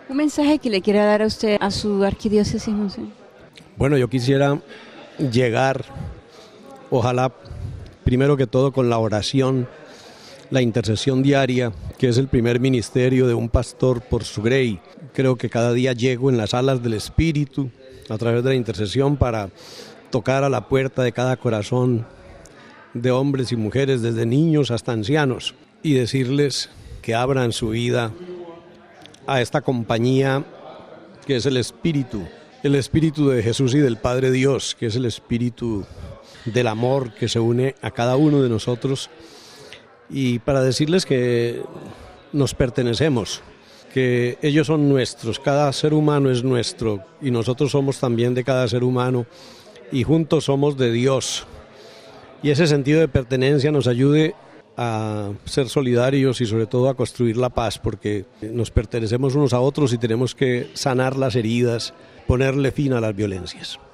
Un mensaje que le quiera dar a usted a su arquidiócesis, no sé. Bueno, yo quisiera llegar, ojalá, primero que todo con la oración, la intercesión diaria, que es el primer ministerio de un pastor por su grey. Creo que cada día llego en las alas del Espíritu, a través de la intercesión, para tocar a la puerta de cada corazón de hombres y mujeres, desde niños hasta ancianos, y decirles que abran su vida a esta compañía que es el Espíritu de Jesús y del Padre Dios, que es el Espíritu del amor que se une a cada uno de nosotros, y para decirles que nos pertenecemos, que ellos son nuestros, cada ser humano es nuestro y nosotros somos también de cada ser humano y juntos somos de Dios. Y ese sentido de pertenencia nos ayude a ser solidarios y sobre todo a construir la paz, porque nos pertenecemos unos a otros y tenemos que sanar las heridas, ponerle fin a las violencias.